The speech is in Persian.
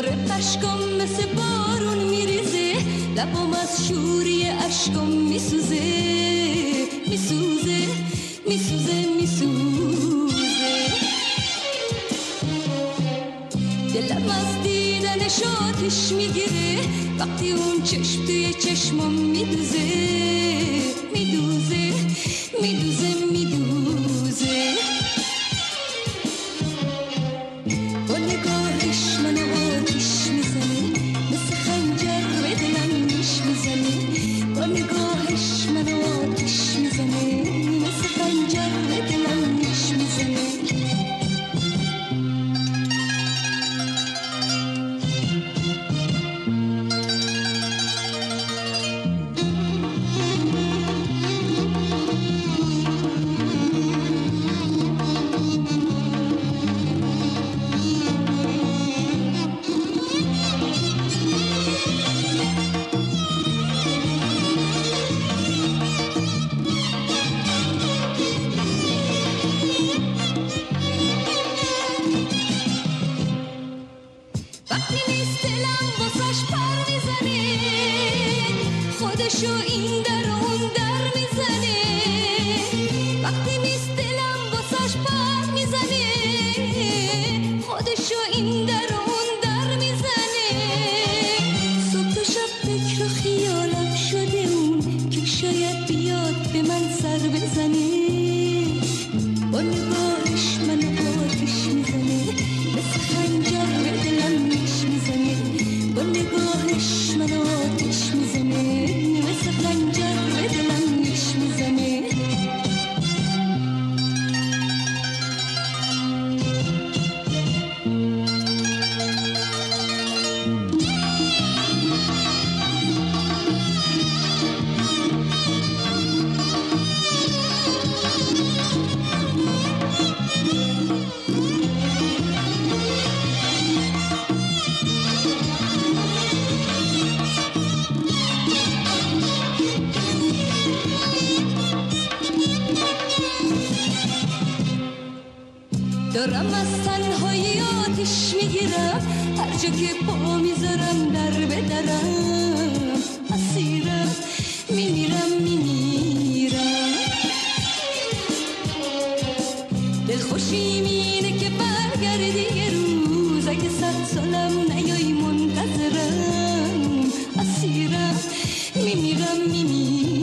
داره اشکم مثل بارون میریزه، لبم از شوری اشکم میسوزه میسوزه میسوزه میسوزه. دلم از دیدنش آتش میگیره وقتی اون چشم توی چشمم میدوزه میدوزه میدوزه میدوزه. با نگاهش من آتش میزنه مثل خنجر به دلم نیش میزنه. با نگاهش من آتش میزنه مثل خنجر به دلم نیش میزنه. وقتی نیست دلم واسش پر میزنه، خودشو این در و اون در میزنه. وقتی نیست دلم واسش پر میزنه، خودشو این در و اون در میزنه. صبح و شب فکر و خیالم شده اون که شاید بیاد به من سر بزنه. با نگاهش من آتش میزنه مثل خنجر به دلم نیش میزنه. با نگاهش من آتش میزنه مثل خنجر به دلم نیش میزنه. دارم از تنهایی آتش میگیرم، هر جا که پا میذارم در به درم. اسیرم میمیرم میمیرم. دلخوشیم اینه که برگردی یه روز، اگه 100 سالم نیایی منتظرم. اسیرم میمیرم میمیرم.